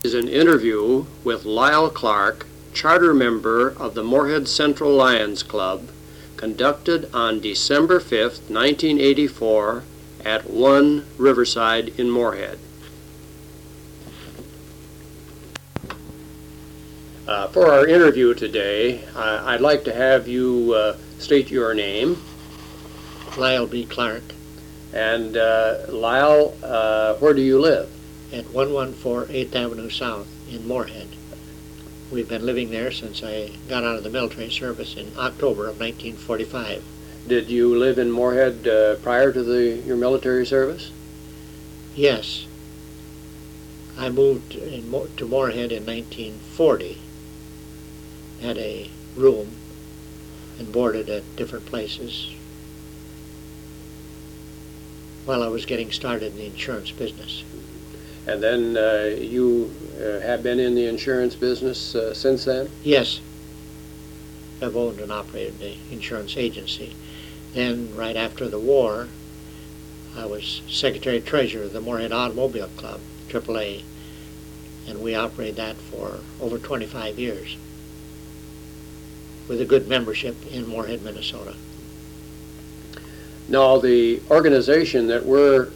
Is an interview with Lyle Clark, charter member of the Moorhead Central Lions Club, conducted on December 5th, 1984 at 1 Riverside in Moorhead. For our interview today, I'd like to have you state your name. Lyle B. Clark. And Lyle, where do you live? At 114 8th Avenue South in Moorhead. We've been living there since I got out of the military service in October of 1945. Did you live in Moorhead prior to your military service? Yes. I moved to Moorhead in 1940. Had a room and boarded at different places while I was getting started in the insurance business. And then you have been in the insurance business since then? Yes. I've owned and operated the insurance agency. Then, right after the war, I was Secretary-Treasurer of the Moorhead Automobile Club, AAA, and we operated that for over 25 years with a good membership in Moorhead, Minnesota. Now, the organization that we're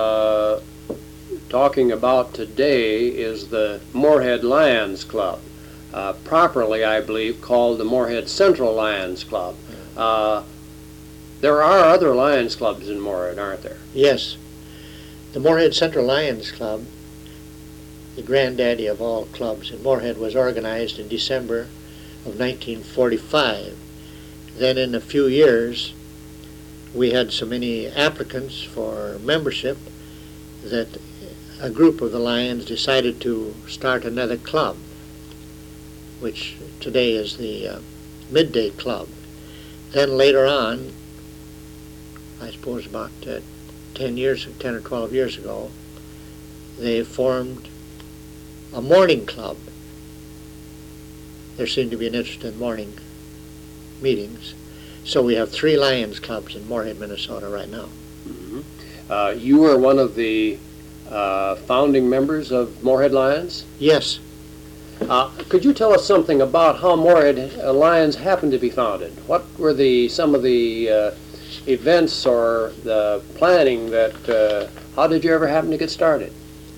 talking about today is the Moorhead Lions Club, properly, I believe, called the Moorhead Central Lions Club. There are other Lions Clubs in Moorhead, aren't there? Yes. The Moorhead Central Lions Club, the granddaddy of all clubs in Moorhead, was organized in December of 1945. Then in a few years, we had so many applicants for membership that a group of the Lions decided to start another club, which today is the Midday Club. Then later on, I suppose about 10 or 12 years ago, they formed a morning club. There seemed to be an interest in morning meetings. So we have 3 Lions Clubs in Moorhead, Minnesota right now. Mm-hmm. You were one of the founding members of Moorhead Lions? Yes. Could you tell us something about how Moorhead Lions happened to be founded? What were some of the events or the planning that, how did you ever happen to get started?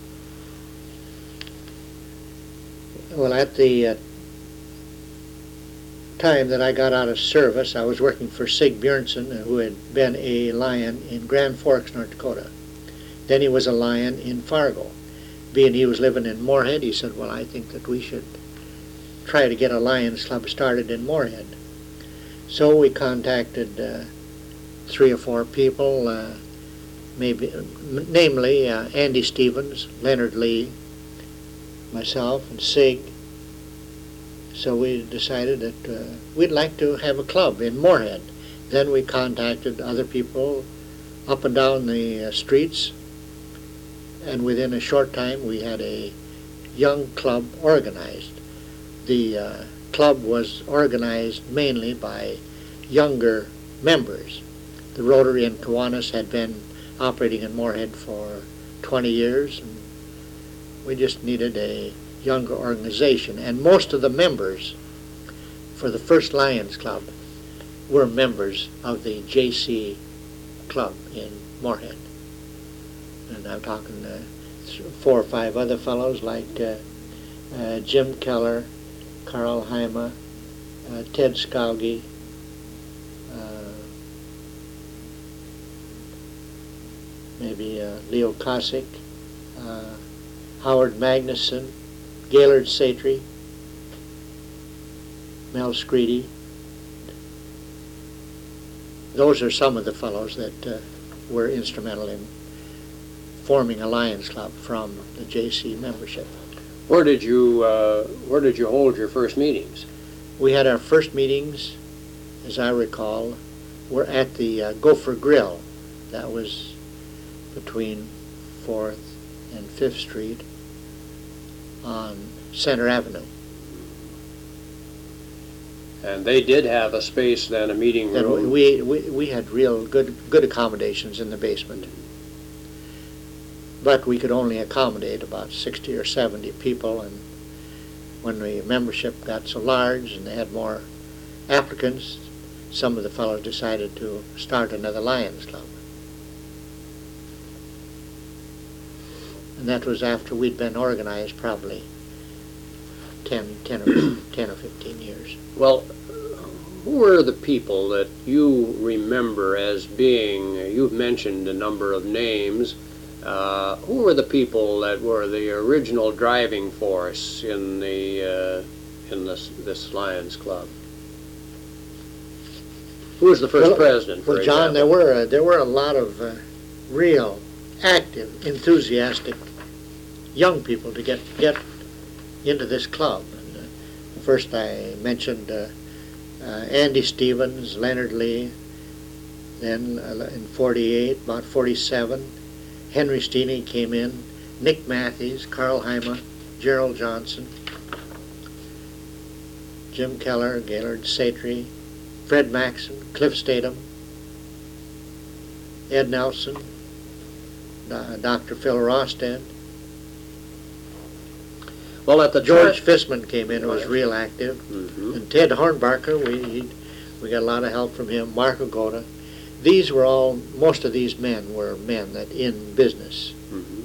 Well, at the time that I got out of service, I was working for Sig Bjornson, who had been a Lion in Grand Forks, North Dakota. Then he was a Lion in Fargo. Being he was living in Moorhead, he said, well, I think that we should try to get a Lions Club started in Moorhead. So we contacted 3 or 4 people, namely Andy Stevens, Leonard Lee, myself, and Sig. So we decided that we'd like to have a club in Moorhead. Then we contacted other people up and down the streets, and within a short time we had a young club organized. The club was organized mainly by younger members. The Rotary in Kiwanis had been operating in Moorhead for 20 years, and we just needed a younger organization. And most of the members for the first Lions Club were members of the JC Club in Moorhead. And I'm talking 4 or 5 other fellows like Jim Keller, Carl Heima, Ted Skalgi, maybe Leo Kosick, Howard Magnuson, Gaylord Satry, Mel Screedy. Those are some of the fellows that were instrumental in forming a Lions Club from the JC membership. Where did you hold your first meetings? We had our first meetings, as I recall, were at the Gopher Grill. That was between 4th and 5th Street on Center Avenue. And they did have a space then, a meeting room. We had real good accommodations in the basement. but we could only accommodate about 60 or 70 people, and when the membership got so large and they had more applicants, some of the fellows decided to start another Lions Club. And that was after we'd been organized probably 10 or 15 years. Well, who were the people that you remember as being, you've mentioned a number of names, who were the people that were the original driving force in this Lions Club? Who was the first president, for Well, John, example? there were a lot of real, active, enthusiastic young people to get into this club. And, first I mentioned Andy Stevens, Leonard Lee, then in 48, about 47, Henry Steeney came in, Nick Matthews, Carl Heima, Gerald Johnson, Jim Keller, Gaylord Satry, Fred Maxson, Cliff Statham, Ed Nelson, Dr. Phil Rosted. Well, at the George Fissman came in, who was real active, Mhm. and Ted Hornbarker, we got a lot of help from him, Mark Agoda. These were all, most of these men were men that in business. Mhm.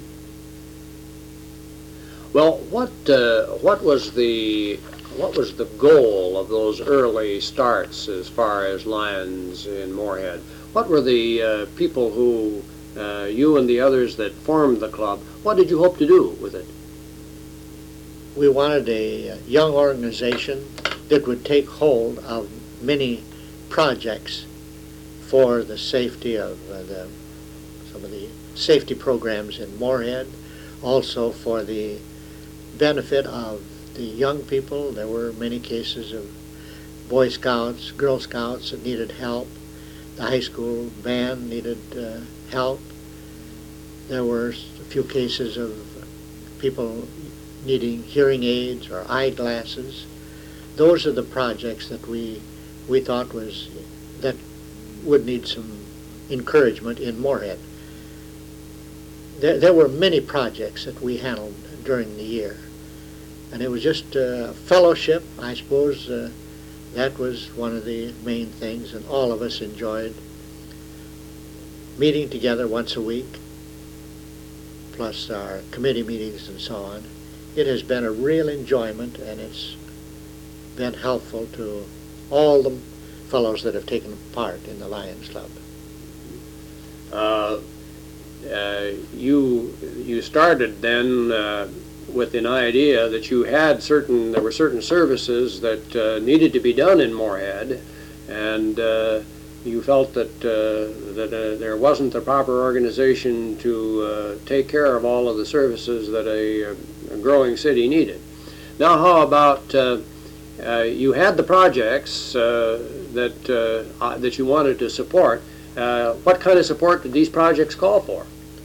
Well, what was the goal of those early starts as far as Lions in Moorhead? What were the people who you and the others that formed the club? What did you hope to do with it? We wanted a young organization that would take hold of many projects for the safety of some of the safety programs in Moorhead, also for the benefit of the young people. There were many cases of Boy Scouts, Girl Scouts that needed help. The high school band needed help. There were a few cases of people needing hearing aids or eyeglasses. Those are the projects that we thought that would need some encouragement in Moorhead. There were many projects that we handled during the year, and it was just fellowship, I suppose. That was one of the main things, and all of us enjoyed meeting together once a week, plus our committee meetings and so on. It has been a real enjoyment, and it's been helpful to all the fellows that have taken part in the Lions Club. You started then with an idea that there were certain services that needed to be done in Moorhead, and you felt that there wasn't the proper organization to take care of all of the services that a growing city needed. Now, how about you had the projects that you wanted to support? What kind of support did these projects call for?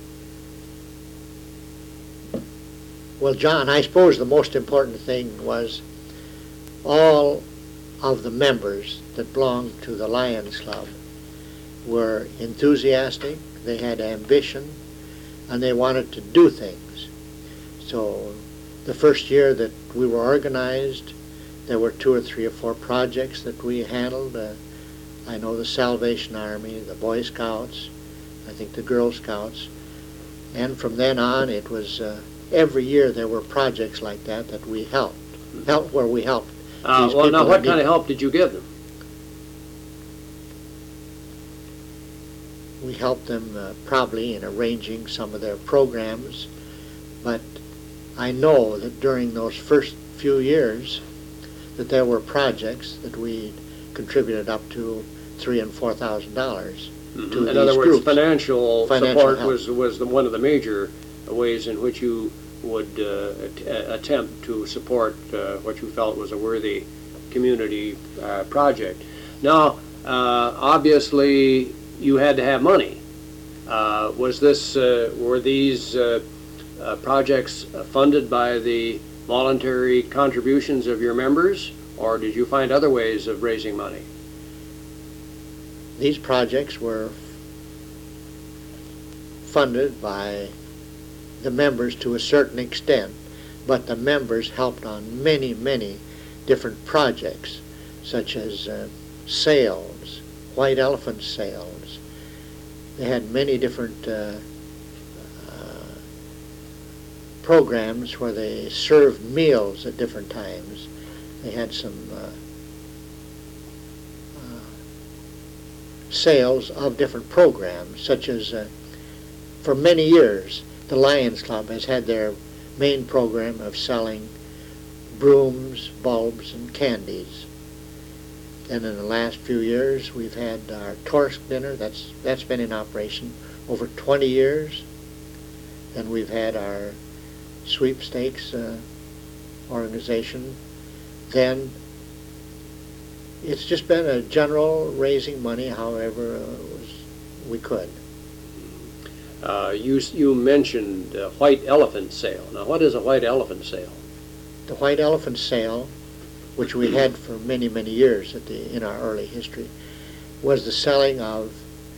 Well, John, I suppose the most important thing was all of the members that belonged to the Lions Club were enthusiastic, they had ambition, and they wanted to do things. So the first year that we were organized, there were 2 or 3 or 4 projects that we handled. I know the Salvation Army, the Boy Scouts, I think the Girl Scouts, and from then on it was every year there were projects like that we helped where we helped. Well, now what kind of help did you give them? We helped them probably in arranging some of their programs, but I know that during those first few years that there were projects that we contributed up to $3,000 and $4,000 to these In other words, groups. financial support help was one of the major ways in which you would attempt to support what you felt was a worthy community project. Now, obviously, you had to have money. Were these projects funded by the voluntary contributions of your members, or did you find other ways of raising money? These projects were funded by the members to a certain extent, but the members helped on many, many different projects, such as sales, white elephant sales. They had many different programs where they served meals at different times. They had some sales of different programs, such as for many years the Lions Club has had their main program of selling brooms, bulbs, and candies. And in the last few years we've had our Torsk dinner. That's been in operation over 20 years. And we've had our sweepstakes organization. Then it's just been a general raising money however we could. You mentioned white elephant sale. Now, what is a white elephant sale? The white elephant sale, which we had for many, many years in our early history, was the selling of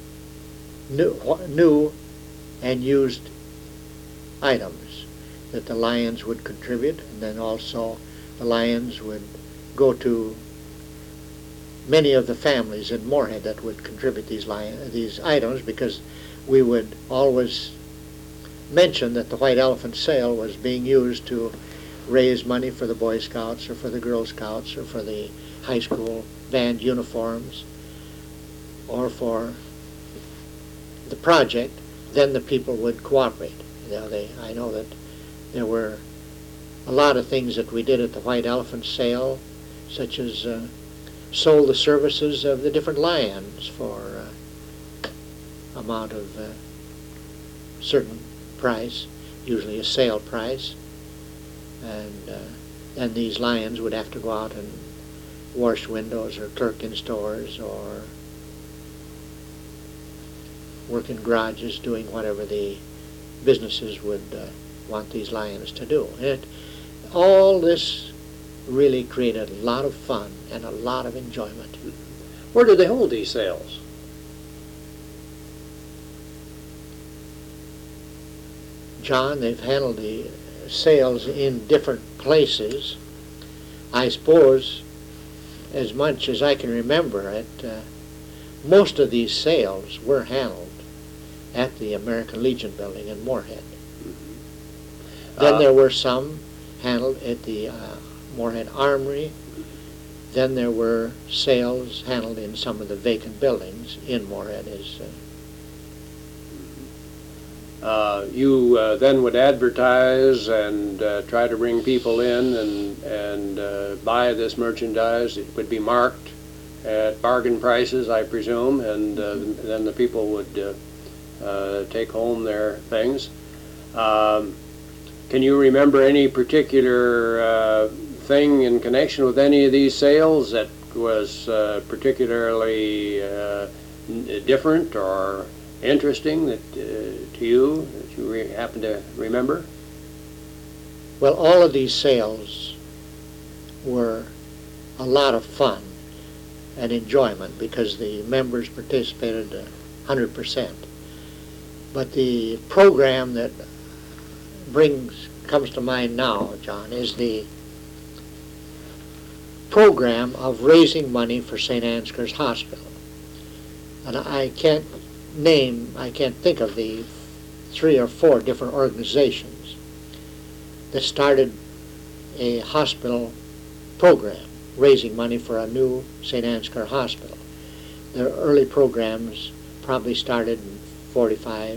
new and used items that the Lions would contribute, and then also the Lions would go to many of the families in Moorhead that would contribute these items, because we would always mention that the white elephant sale was being used to raise money for the Boy Scouts or for the Girl Scouts or for the high school band uniforms or for the project. Then the people would cooperate. I know that there were a lot of things that we did at the white elephant sale, such as sold the services of the different Lions for amount of certain price, usually a sale price, and then these Lions would have to go out and wash windows or clerk in stores or work in garages, doing whatever the businesses would want these Lions to do. All this really created a lot of fun and a lot of enjoyment. Where did they hold these sales? John, they've handled the sales in different places. I suppose, as much as I can remember it, most of these sales were handled at the American Legion building in Moorhead. Then there were some handled at the Moorhead Armory. Then there were sales handled in some of the vacant buildings in Moorhead. You then would advertise and try to bring people in and buy this merchandise. It would be marked at bargain prices, I presume, and then the people would take home their things. Can you remember any particular thing in connection with any of these sales that was particularly different or interesting to you, that you happen to remember? Well, all of these sales were a lot of fun and enjoyment because the members participated 100%. But the program that comes to mind now, John, is the program of raising money for St. Ansgar's Hospital. And I can't think of the 3 or 4 different organizations that started a hospital program raising money for a new St. Ansgar Hospital. Their early programs probably started in 45.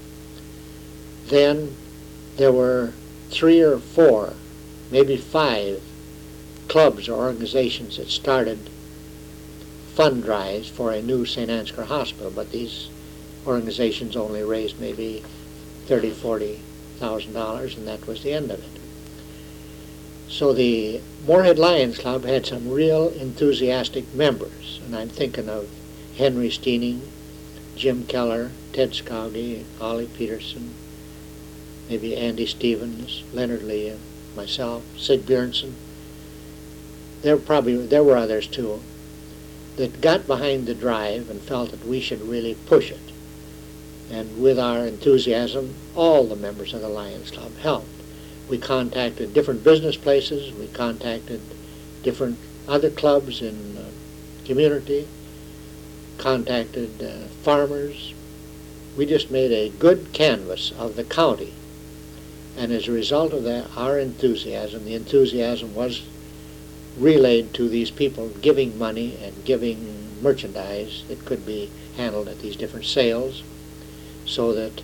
Then there were 3 or 4, maybe 5 clubs or organizations that started fund drives for a new St. Ansgar Hospital, but these organizations only raised maybe $30,000, $40,000, and that was the end of it. So the Moorhead Lions Club had some real enthusiastic members, and I'm thinking of Henry Steening, Jim Keller, Ted Scoggy, Ollie Peterson, maybe Andy Stevens, Leonard Lee, myself, Sid Bjornson. There were others too that got behind the drive and felt that we should really push it. And with our enthusiasm, all the members of the Lions Club helped. We contacted different business places. We contacted different other clubs in the community, contacted farmers. We just made a good canvas of the county. And as a result of that, our enthusiasm, the enthusiasm was relayed to these people giving money and giving merchandise that could be handled at these different sales, so that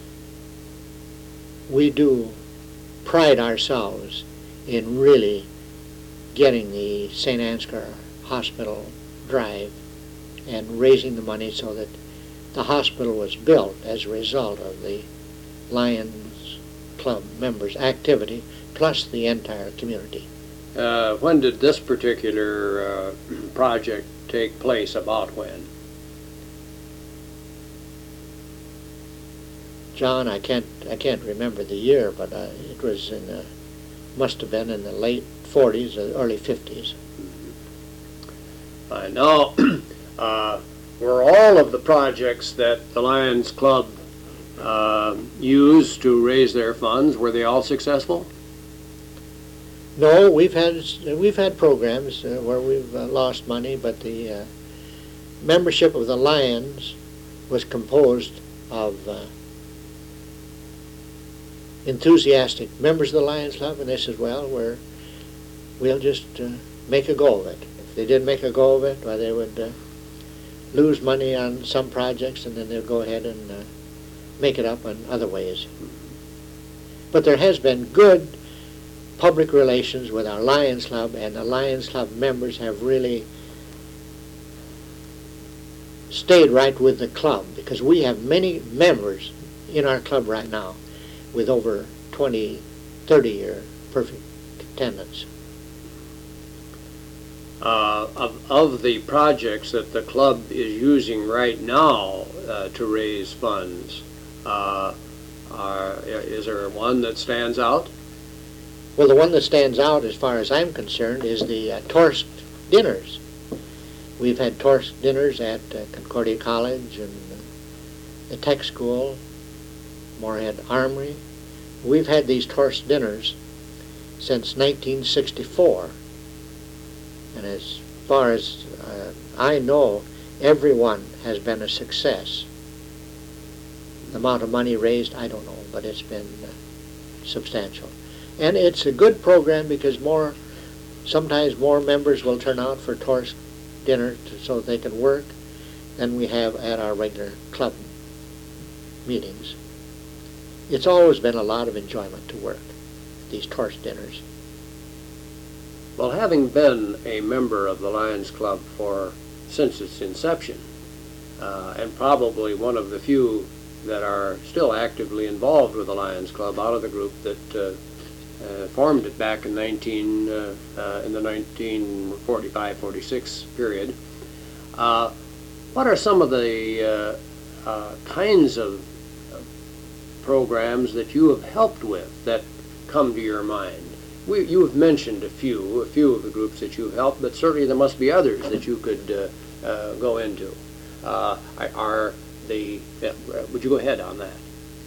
we do pride ourselves in really getting the St. Ansgar Hospital drive and raising the money so that the hospital was built as a result of the Lions Club members' activity, plus the entire community. When did this particular project take place? About when? John, I can't remember the year, but it was must have been in the late 40s or early 50s. I know. Were all of the projects that the Lions Club used to raise their funds, were they all successful? No, we've had programs where we've lost money, but the membership of the Lions was composed of enthusiastic members of the Lions Club, and they said, well, we'll just make a go of it. If they didn't make a go of it, well, they would lose money on some projects, and then they'll go ahead and make it up in other ways. But there has been good public relations with our Lions Club, and the Lions Club members have really stayed right with the club, because we have many members in our club right now with over 20, 30-year perfect attendance. Of the projects that the club is using right now to raise funds, is there one that stands out? Well, the one that stands out, as far as I'm concerned, is the Torsk dinners. We've had Torsk dinners at Concordia College and the Tech School, Moorhead Armory. We've had these Torsk dinners since 1964. And as far as I know, every one has been a success. The amount of money raised, I don't know, but it's been substantial. And it's a good program because sometimes more members will turn out for Torsk dinner so they can work than we have at our regular club meetings. It's always been a lot of enjoyment to work these Torsk dinners. Well, having been a member of the Lions Club since its inception, and probably one of the few that are still actively involved with the Lions Club out of the group that formed it back in the 1945-46 period, what are some of the kinds of programs that you have helped with that come to your mind? You have mentioned a few of the groups that you've helped, but certainly there must be others that you could go into. Would you go ahead on that?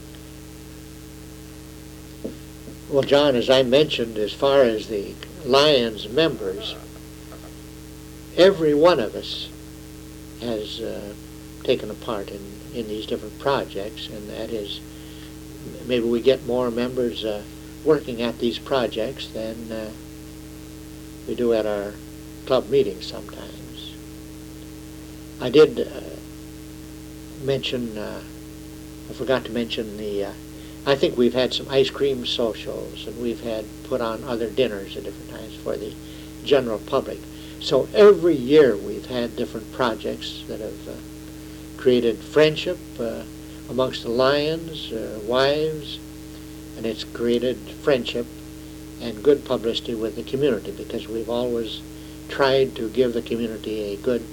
Well, John, as I mentioned, as far as the Lions members, every one of us has taken a part in these different projects, and that is, maybe we get more members working at these projects than we do at our club meetings sometimes. I did mention, I forgot to mention I think we've had some ice cream socials, and we've had put on other dinners at different times for the general public. So every year we've had different projects that have created friendship amongst the Lions, wives, and it's created friendship and good publicity with the community, because we've always tried to give the community a good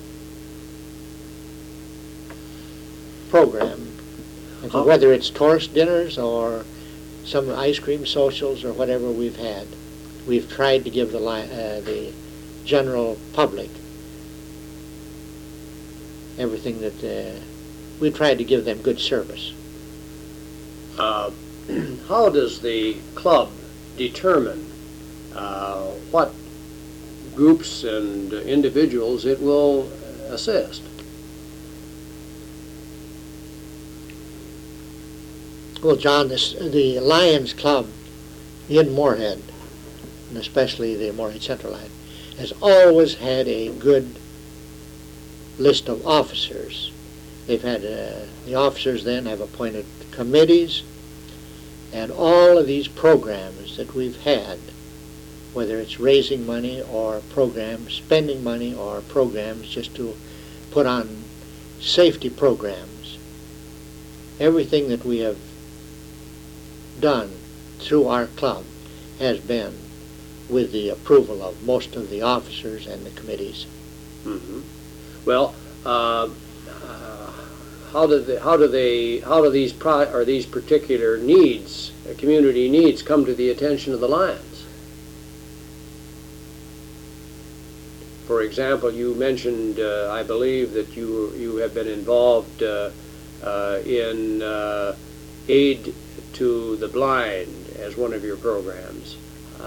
program. And so whether it's Torsk dinners or some ice cream socials or whatever we've had, we've tried to give the general public everything that we tried to give them good service. How does the club determine what groups and individuals it will assist? Well, John, the Lions Club in Moorhead, and especially the Moorhead Central Line, has always had a good list of officers. They've had, the officers then have appointed committees, and all of these programs that we've had, whether it's raising money or programs, spending money or programs just to put on safety programs, everything that we have done through our club has been with the approval of most of the officers and the committees. Mm-hmm. Well, how do these particular needs, community needs, come to the attention of the Lions? For example, you mentioned, I believe, that you have been involved in aid to the blind as one of your programs.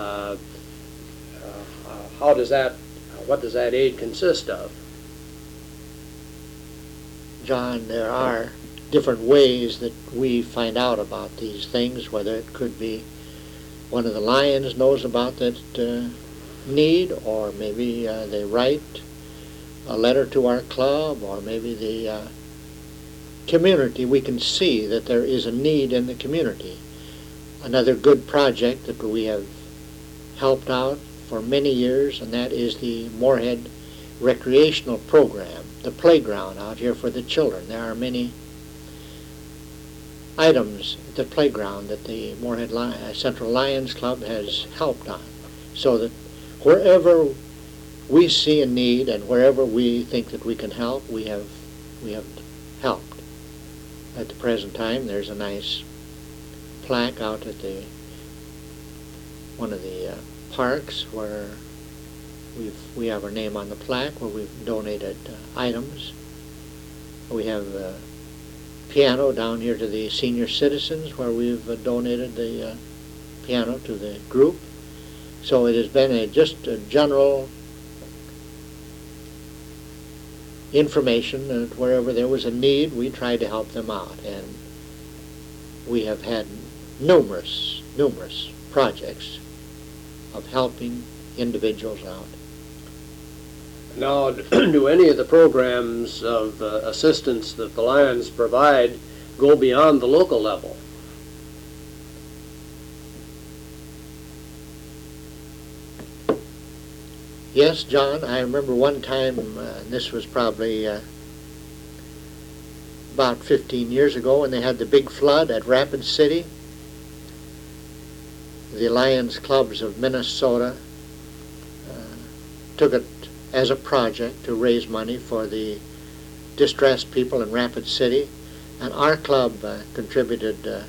What does that aid consist of? John, there are different ways that we find out about these things, whether it could be one of the Lions knows about that need, or maybe they write a letter to our club, or maybe the community, we can see that there is a need in the community. Another good project that we have helped out for many years, and that is the Moorhead recreational program, the playground out here for the children. There are many items at the playground that the Moorhead Central Lions Club has helped on, so that wherever we see a need and wherever we think that we can help, we have helped. At the present time, there's a nice plaque out at one of the parks where we have our name on the plaque, where we've donated items. We have a piano down here to the senior citizens, where we've donated the piano to the group. So it has been just a general information that wherever there was a need, we tried to help them out. And we have had numerous projects of helping individuals out. Now, do any of the programs of assistance that the Lions provide go beyond the local level? Yes, John, I remember one time, this was probably about 15 years ago, when they had the big flood at Rapid City. The Lions Clubs of Minnesota took it as a project to raise money for the distressed people in Rapid City, and our club contributed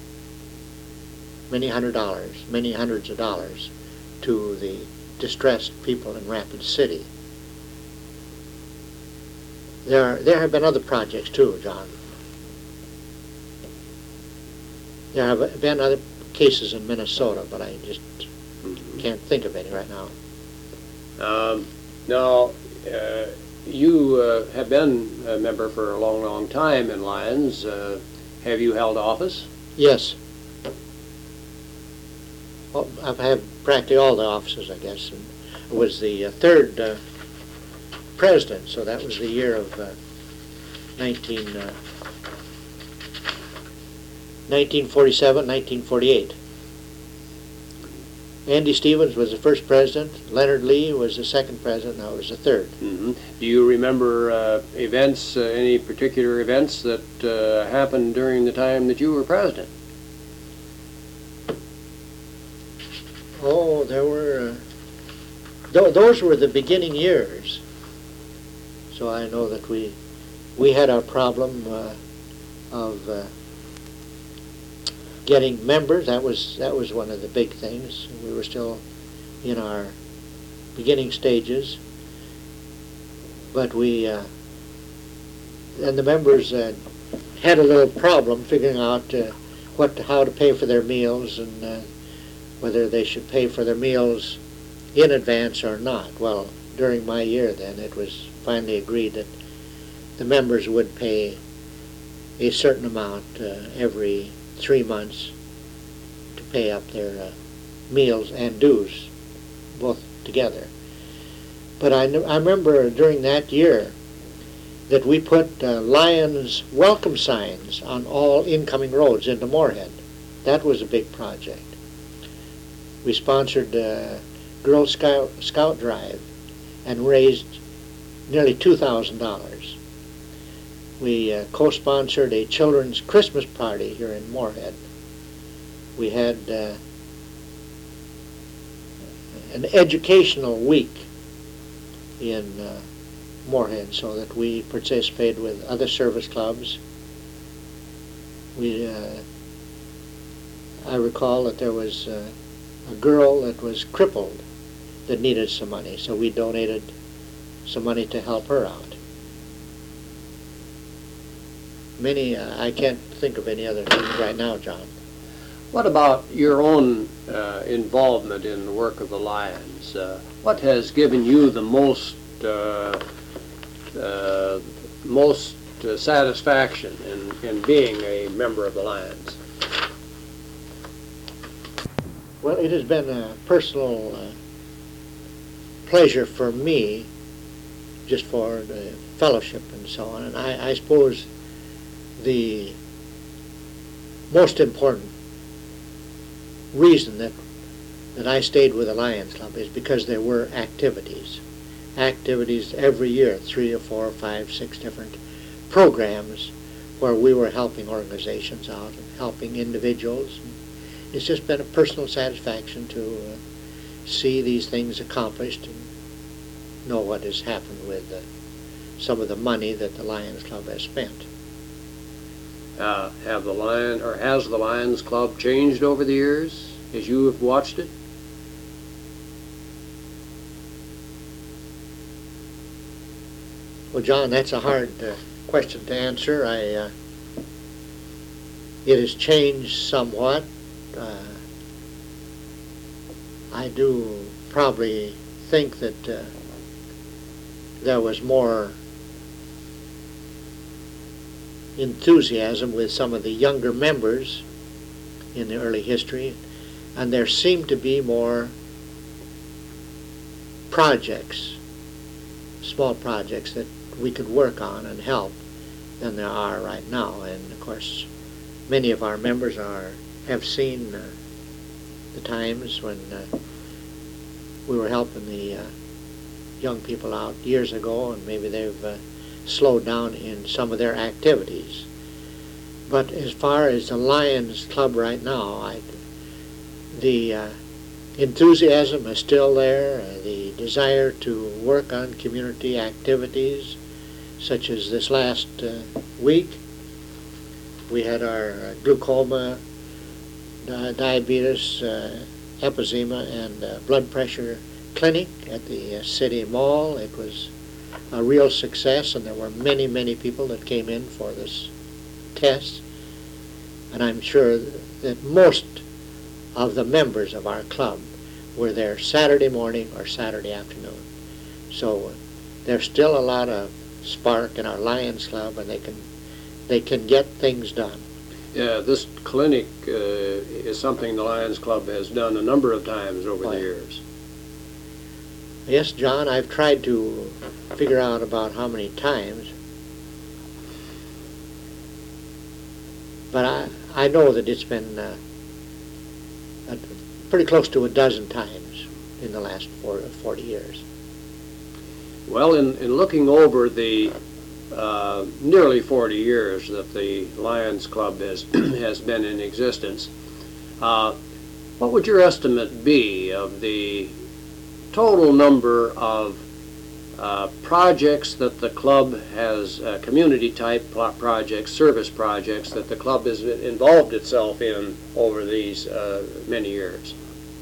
many hundreds of dollars to the distressed people in Rapid City. There have been other projects too, John. There have been other cases in Minnesota, but I just can't think of any right now. Now, you have been a member for a long time in Lions. Have you held office? Yes. Well, I've had practically all the offices, I guess, and I was the third president, so that was the year of 1947, 1948. Andy Stevens was the first president, Leonard Lee was the second president, and I was the third. Mm-hmm. Do you remember events, any particular events that happened during the time that you were president? Oh, there were, those were the beginning years. So I know that we had our problem of getting members. That was one of the big things. We were still in our beginning stages, but and the members had a little problem figuring out how to pay for their meals and whether they should pay for their meals in advance or not. Well, during my year then, it was finally agreed that the members would pay a certain amount every 3 months to pay up their meals and dues, both together. But I remember during that year that we put Lions welcome signs on all incoming roads into Moorhead. That was a big project. We sponsored Girl Scout Drive and raised nearly $2,000. We co-sponsored a children's Christmas party here in Moorhead. We had an educational week in Moorhead so that we participated with other service clubs. I recall that there was a girl that was crippled that needed some money, so we donated some money to help her out. I can't think of any other things right now, John. What about your own involvement in the work of the Lions? What has given you the most satisfaction in being a member of the Lions? Well, it has been a personal pleasure for me, just for the fellowship and so on. And I suppose the most important reason that I stayed with the Lions Club is because there were activities every year, 3 or 4 or 5, 6 different programs where we were helping organizations out and helping individuals. It's just been a personal satisfaction to see these things accomplished and know what has happened with some of the money that the Lions Club has spent. Has the Lions Club changed over the years as you have watched it? Well, John, that's a hard question to answer. It has changed somewhat. I do probably think that there was more enthusiasm with some of the younger members in the early history, and there seemed to be more projects, small projects that we could work on and help than there are right now. And of course, many of our members have seen the times when we were helping the young people out years ago, and maybe they've slowed down in some of their activities. But as far as the Lions Club right now, the enthusiasm is still there, the desire to work on community activities, such as this last week. We had our glaucoma, diabetes, emphysema, and blood pressure clinic at the city mall. It was a real success, and there were many, many people that came in for this test. And I'm sure that most of the members of our club were there Saturday morning or Saturday afternoon. So there's still a lot of spark in our Lions Club, and they can get things done. Yeah, this clinic is something the Lions Club has done a number of times over the years. Yes, John, I've tried to figure out about how many times, but I know that it's been pretty close to a dozen times in the last 40 years. Well, in looking over the nearly 40 years that the Lions Club has been in existence, what would your estimate be of the total number of projects that the club has, community-type projects, service projects that the club has involved itself in over these many years?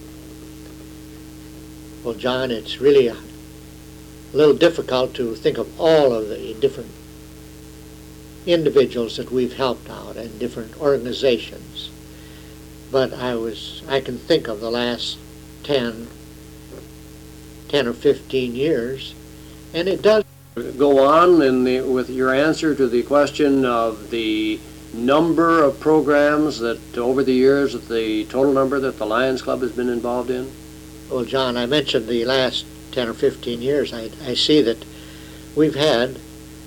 Well, John, it's really a little difficult to think of all of the different individuals that we've helped out and different organizations. But I can think of the last 10 or 15 years, and it does Go on with your answer to the question of the number of programs that over the years, the total number that the Lions Club has been involved in? Well, John, I mentioned the last 10 or 15 years. I see that we've had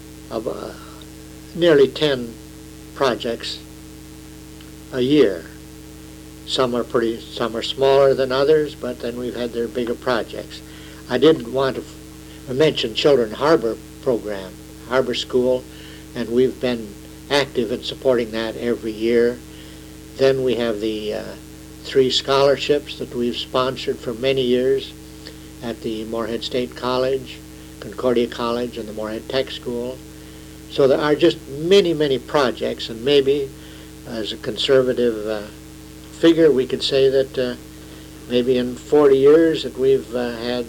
nearly 10 projects a year. Some are smaller than others, but then we've had their bigger projects. I didn't want to mention Children Harbor program, Harbor School, and we've been active in supporting that every year. Then we have the 3 scholarships that we've sponsored for many years at the Moorhead State College, Concordia College, and the Moorhead Tech School. So there are just many, many projects, and maybe as a conservative figure we could say that maybe in 40 years that we've had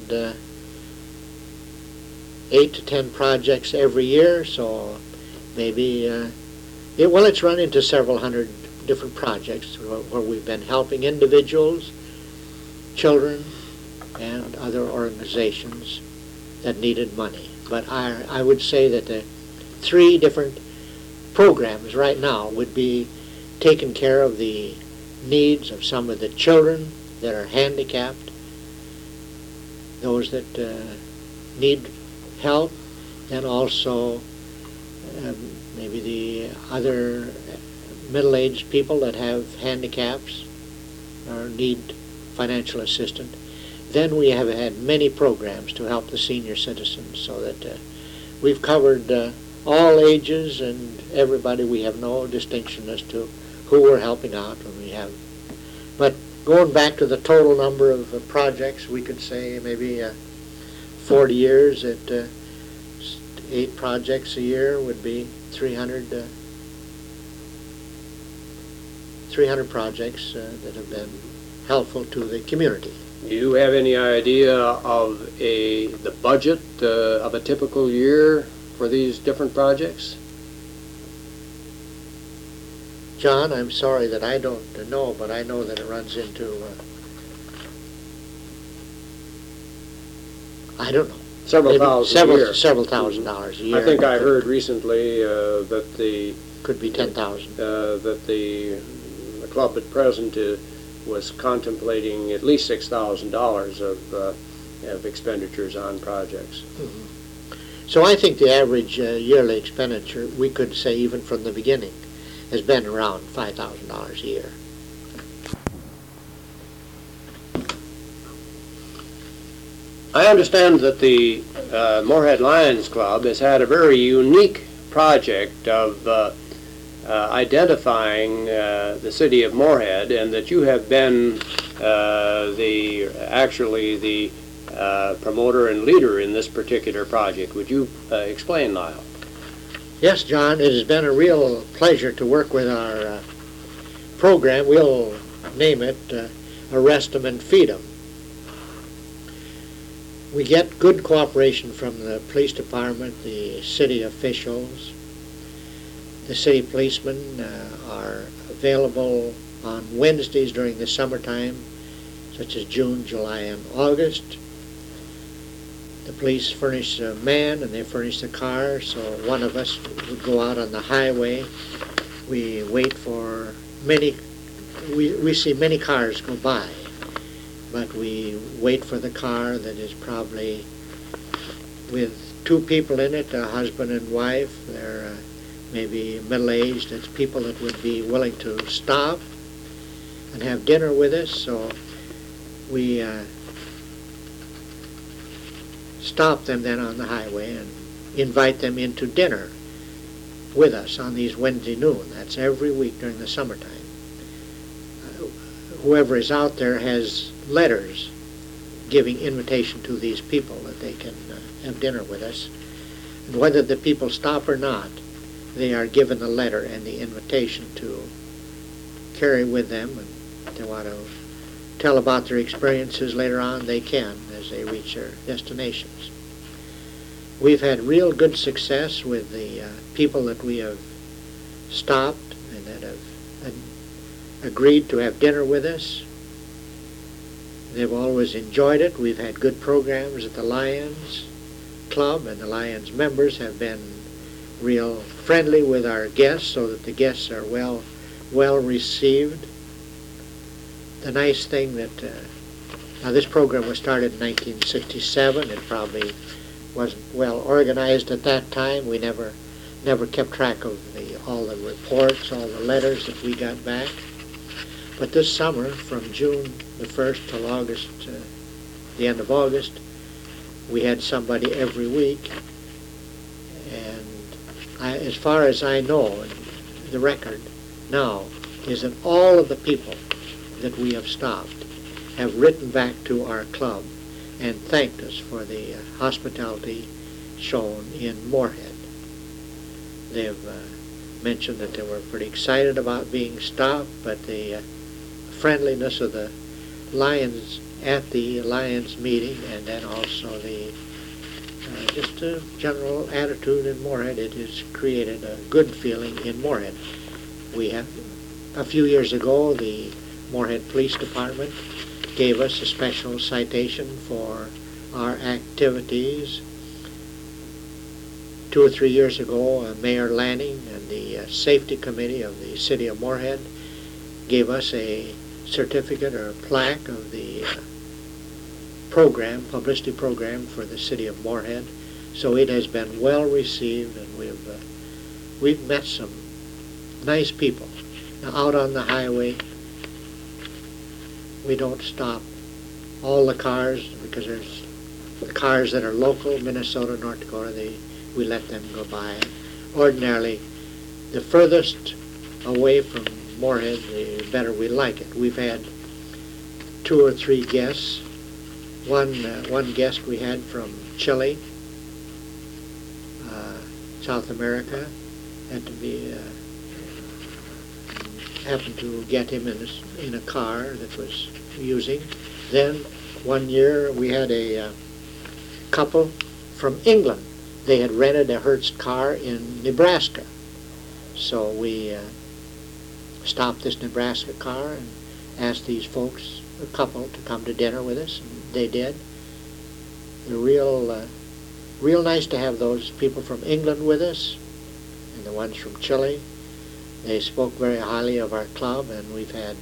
8 to 10 projects every year, so maybe it's run into several hundred different projects where we've been helping individuals, children, and other organizations that needed money. But I would say that the 3 different programs right now would be taking care of the needs of some of the children that are handicapped, those that need help, and also maybe the other middle-aged people that have handicaps or need financial assistance. Then we have had many programs to help the senior citizens, so that we've covered all ages and everybody. We have no distinction as to who we're helping out when we have. But going back to the total number of projects, we could say maybe 40 years at 8 projects a year would be 300 projects that have been helpful to the community. Do you have any idea of the budget of a typical year for these different projects? John, I'm sorry that I don't know, but I know that it runs into, I don't know. Several thousand a year. Several $1,000s a year. I think I heard recently that the could be 10,000. That the club at present was contemplating at least $6,000 of expenditures on projects. Mm-hmm. So I think the average yearly expenditure, we could say even from the beginning, has been around $5,000 a year. I understand that the Moorhead Lions Club has had a very unique project of identifying the city of Moorhead, and that you have been actually the promoter and leader in this particular project. Would you explain, Lyle? Yes, John, it has been a real pleasure to work with our program. We'll name it Arrest 'em and Feed 'em. We get good cooperation from the police department, the city officials. The city policemen are available on Wednesdays during the summertime, such as June, July, and August. The police furnish a man and they furnish the car, so one of us would go out on the highway. We wait for we see many cars go by, but we wait for the car that is probably with 2 people in it, a husband and wife. They're maybe middle-aged. It's people that would be willing to stop and have dinner with us, so we stop them then on the highway and invite them into dinner with us on these Wednesday noon. That's every week during the summertime. Whoever is out there has letters giving invitation to these people that they can have dinner with us. And whether the people stop or not, they are given the letter and the invitation to carry with them, and if they want to tell about their experiences later on, they can as they reach their destinations. We've had real good success with the people that we have stopped and that have agreed to have dinner with us. They've always enjoyed it. We've had good programs at the Lions Club, and the Lions members have been real friendly with our guests, so that the guests are well received. The nice thing that now this program was started in 1967. It probably wasn't well organized at that time. We never kept track of all the reports, all the letters that we got back. But this summer, from June the 1st till August, the end of August, we had somebody every week. And as far as I know, the record now is that all of the people that we have stopped have written back to our club and thanked us for the hospitality shown in Moorhead. They've mentioned that they were pretty excited about being stopped, but the friendliness of the Lions at the Lions meeting, and then also the just a general attitude in Moorhead, it has created a good feeling in Moorhead. We have, a few years ago, the Moorhead Police Department gave us a special citation for our activities. 2 or 3 years ago, Mayor Lanning and the Safety Committee of the City of Moorhead gave us a certificate or a plaque of the publicity program for the City of Moorhead. So it has been well received, and we've met some nice people. Now, out on the highway, we don't stop all the cars, because there's the cars that are local, Minnesota, North Dakota, we let them go by. Ordinarily, the furthest away from Moorhead, the better we like it. We've had 2 or 3 guests. One guest we had from Chile, South America, happened to get him in a car that was using. Then one year we had a couple from England. They had rented a Hertz car in Nebraska. So we stopped this Nebraska car and asked these folks, a couple, to come to dinner with us, and they did. They're real nice to have those people from England with us, and the ones from Chile. They spoke very highly of our club, and we've had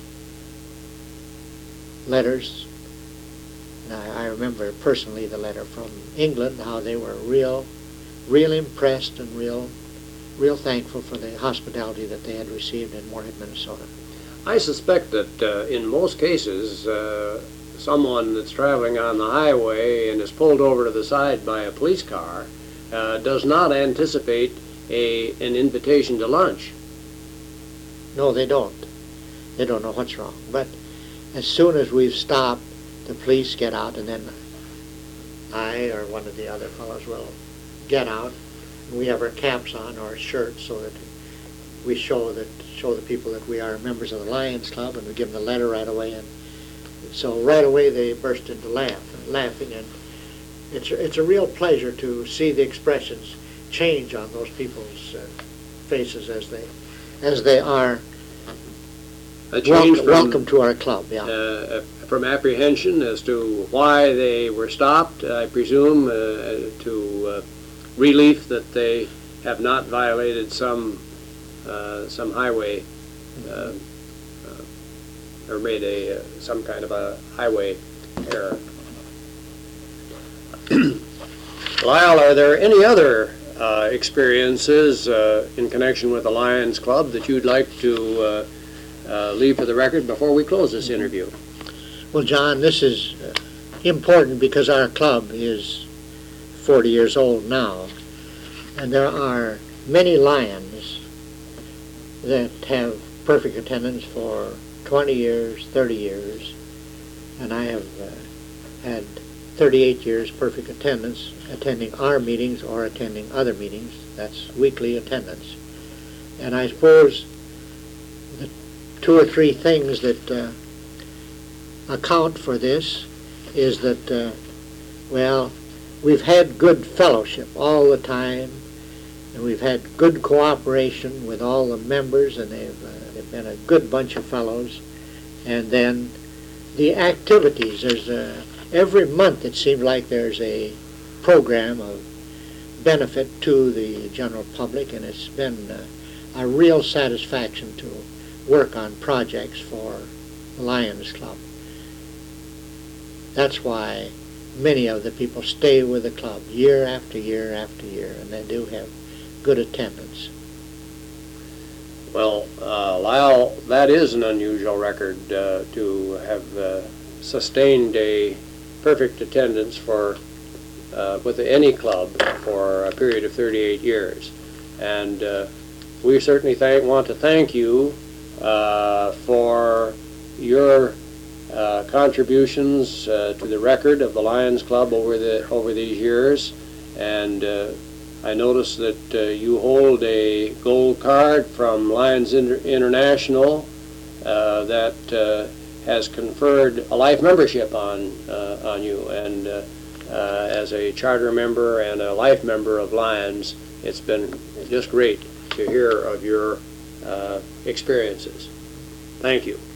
letters. I remember personally the letter from England, how they were real impressed and real thankful for the hospitality that they had received in Moorhead, Minnesota. I suspect that in most cases, someone that's traveling on the highway and is pulled over to the side by a police car does not anticipate an invitation to lunch. No, they don't. They don't know what's wrong. But as soon as we've stopped, the police get out, and then I or one of the other fellows will get out. And we have our caps on, or shirts, so that we show the people that we are members of the Lions Club, and we give them the letter right away. And so right away they burst into laughing, and it's a real pleasure to see the expressions change on those people's faces as they are welcome to our club. Yeah. From apprehension as to why they were stopped, I presume, to relief that they have not violated some highway or made some kind of a highway error. Lyle, are there any other experiences in connection with the Lions Club that you'd like to leave for the record before we close this interview? Well, John, this is important because our club is 40 years old now, and there are many Lions that have perfect attendance for 20 years, 30 years, and I have had 38 years perfect attendance, attending our meetings or attending other meetings. That's weekly attendance. And I suppose the 2 or 3 things that account for this is that, we've had good fellowship all the time. And we've had good cooperation with all the members, and they've been a good bunch of fellows. And then the activities, every month it seems like there's a program of benefit to the general public, and it's been a real satisfaction to work on projects for the Lions Club. That's why many of the people stay with the club year after year after year, and they do have good attendance. Well, Lyle, that is an unusual record to have sustained a perfect attendance for with any club for a period of 38 years. And we certainly want to thank you for your contributions to the record of the Lions Club over these years. And I noticed that you hold a gold card from Lions International that has conferred a life membership on you. And as a charter member and a life member of Lions, it's been just great to hear of your experiences. Thank you.